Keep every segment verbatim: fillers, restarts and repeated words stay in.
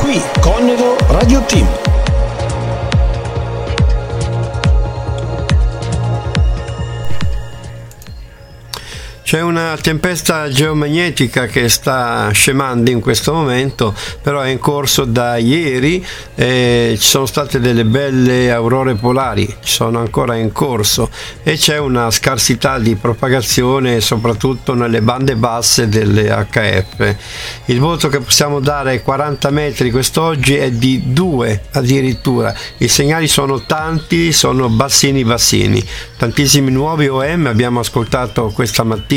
Qui Conero Radio Team. C'è una tempesta geomagnetica che sta scemando in questo momento, però è in corso da ieri, eh, ci sono state delle belle aurore polari, sono ancora in corso e c'è una scarsità di propagazione soprattutto nelle bande basse delle acca effe. Il voto che possiamo dare ai quaranta metri quest'oggi è di due addirittura, i segnali sono tanti, sono bassini bassini, tantissimi nuovi O M abbiamo ascoltato questa mattina.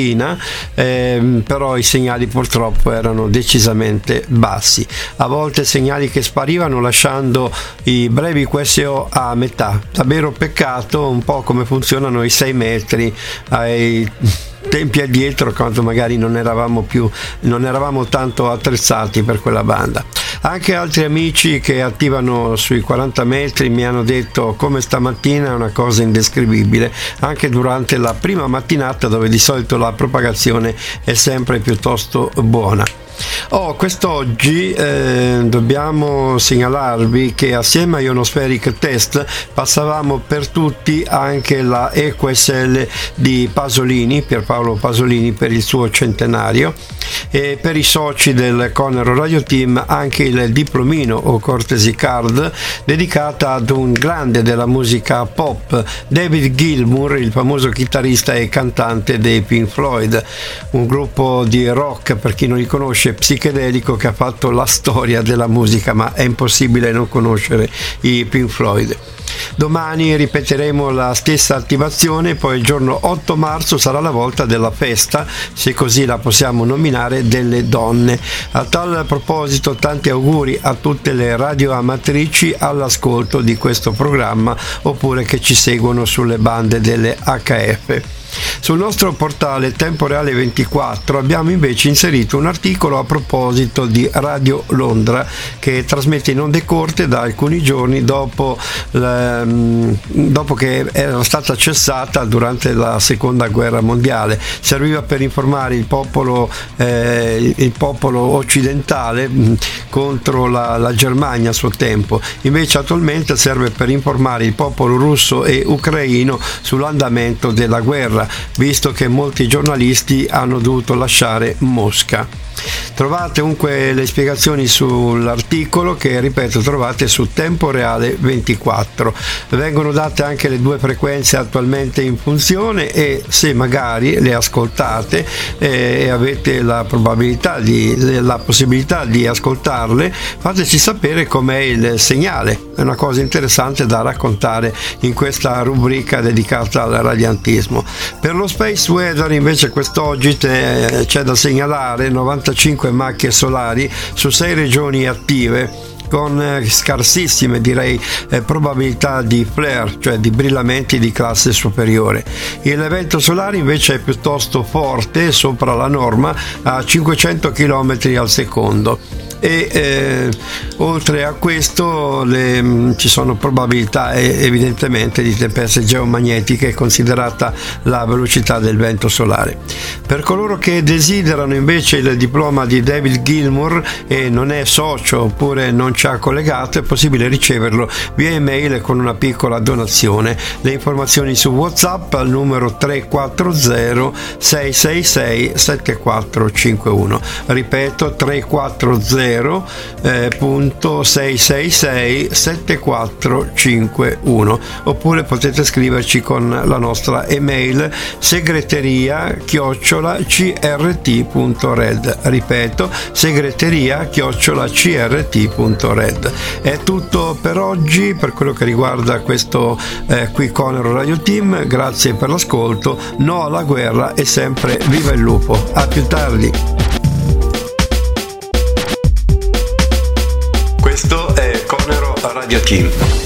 Eh, però i segnali purtroppo erano decisamente bassi, a volte segnali che sparivano lasciando i brevi Q S O a metà, davvero peccato, un po' come funzionano i sei metri ai tempi addietro, quando magari non eravamo più non eravamo tanto attrezzati per quella banda. Anche altri amici che attivano sui quaranta metri mi hanno detto come stamattina è una cosa indescrivibile, anche durante la prima mattinata dove di solito la propagazione è sempre piuttosto buona. Oh, quest'oggi eh, dobbiamo segnalarvi che assieme a Ionospheric Test passavamo per tutti anche la E Q S L di Pasolini, Pierpaolo Pasolini, per il suo centenario, e per i soci del Conero Radio Team anche il diplomino o courtesy card dedicata ad un grande della musica pop, David Gilmour, il famoso chitarrista e cantante dei Pink Floyd, un gruppo di rock, per chi non li conosce, psichedelico, che ha fatto la storia della musica, ma è impossibile non conoscere i Pink Floyd. Domani ripeteremo la stessa attivazione, poi il giorno otto marzo sarà la volta della festa, se così la possiamo nominare, delle donne. A tal proposito tanti auguri a tutte le radioamatrici all'ascolto di questo programma oppure che ci seguono sulle bande delle acca effe. Sul nostro portale Tempo Reale ventiquattro abbiamo invece inserito un articolo a proposito di Radio Londra, che trasmette in onde corte da alcuni giorni dopo, dopo che era stata cessata durante la seconda guerra mondiale. Serviva per informare il popolo, eh, il popolo occidentale contro la, la Germania a suo tempo, invece attualmente serve per informare il popolo russo e ucraino sull'andamento della guerra, visto che molti giornalisti hanno dovuto lasciare Mosca. Trovate comunque le spiegazioni sull'articolo che, ripeto, trovate su Tempo Reale ventiquattro. Vengono date anche le due frequenze attualmente in funzione e se magari le ascoltate eh, e avete la probabilità di, la possibilità di ascoltarle, fateci sapere com'è il segnale. È una cosa interessante da raccontare in questa rubrica dedicata al radiantismo. Per lo Space Weather invece quest'oggi te, c'è da segnalare novantacinque macchie solari su sei regioni attive, con eh, scarsissime direi eh, probabilità di flare, cioè di brillamenti di classe superiore. Il vento solare invece è piuttosto forte, sopra la norma, a cinquecento chilometri al secondo. E eh, oltre a questo le, mh, ci sono probabilità eh, evidentemente di tempeste geomagnetiche, considerata la velocità del vento solare. Per coloro che desiderano invece il diploma di David Gilmour e non è socio oppure non ci ha collegato, è possibile riceverlo via email con una piccola donazione. Le informazioni su WhatsApp al numero tre quattro zero sei sei sei sette quattro cinque uno, ripeto tre quattro zero sei sei sei sette quattro cinque uno, oppure potete scriverci con la nostra email segreteria chiocciola c r t punto red, ripeto segreteria chiocciola c r t punto red. È tutto per oggi per quello che riguarda questo eh, qui Conero Radio Team. Grazie per l'ascolto, no alla guerra e sempre viva il lupo. A più tardi. Questo è Conero Radio Team.